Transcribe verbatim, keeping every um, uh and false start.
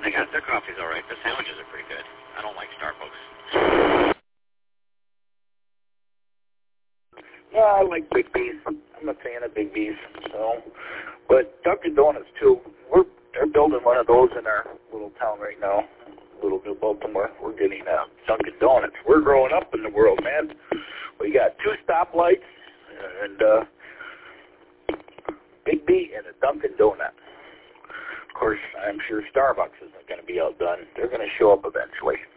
They got their coffee's all right. Their sandwiches are pretty good. I don't like Starbucks. Yeah, I like Big B's. I'm a fan of Big B's. So, but Dunkin' Donuts too. We're they're building one of those in our little town right now. Little New Baltimore. We're getting uh, Dunkin' Donuts. We're growing up in the world, man. We got two stoplights and uh, Big B and a Dunkin' Donut. Of course, I'm sure Starbucks isn't going to be outdone. They're going to show up eventually.